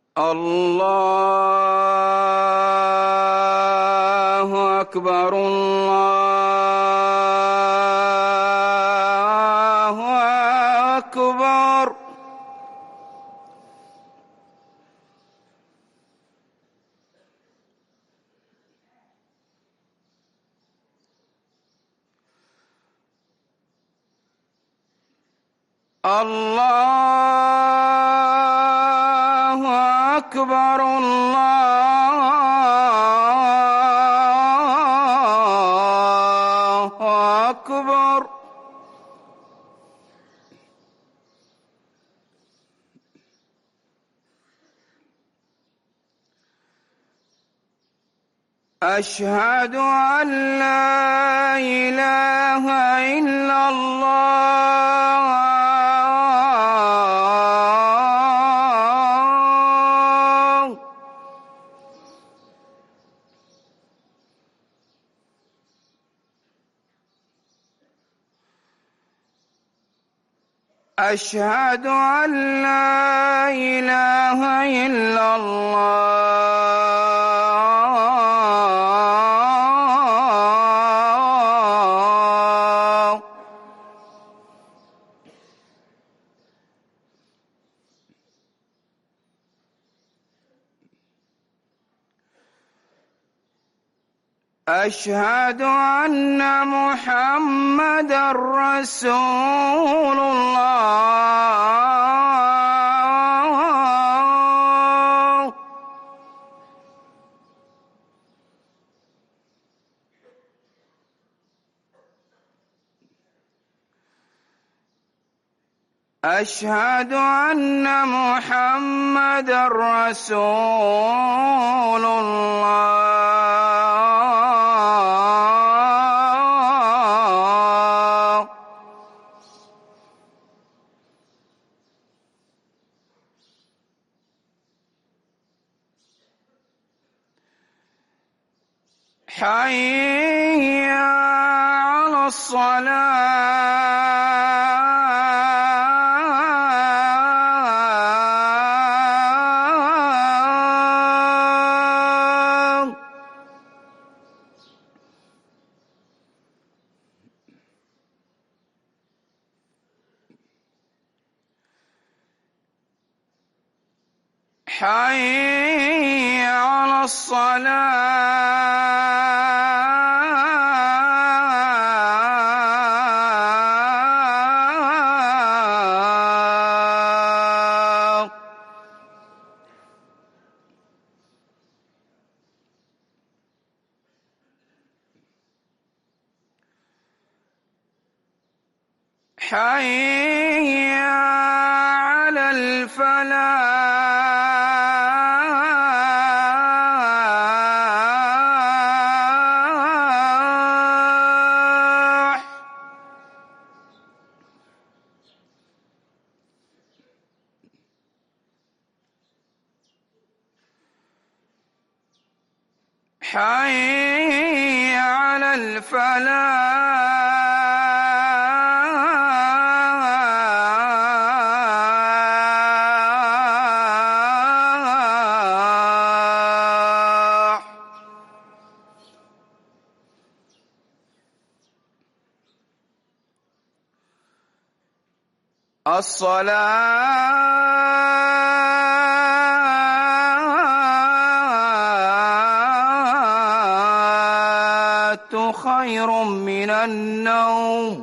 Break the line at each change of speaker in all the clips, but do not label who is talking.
الله أكبر الله أكبر. الله أكبر الله أكبر. أشهد أن لا إله إلا الله أشهد أن لا إله إلا الله. أشهد أن محمدًا رسول الله. أشهد أن محمدًا رسول الله. حي على الصلاة. حي على الصلاة. حي على الفلاح. حي على الفلاح. الصلاة خير من النوم.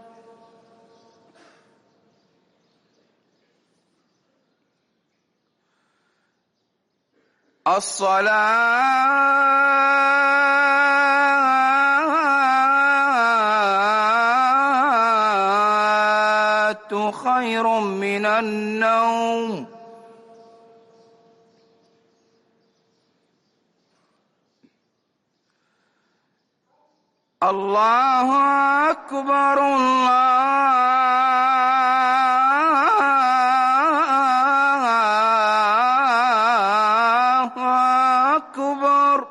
الصلاة خير من النوم. الله أكبر الله أكبر.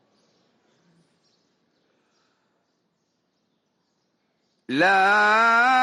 لا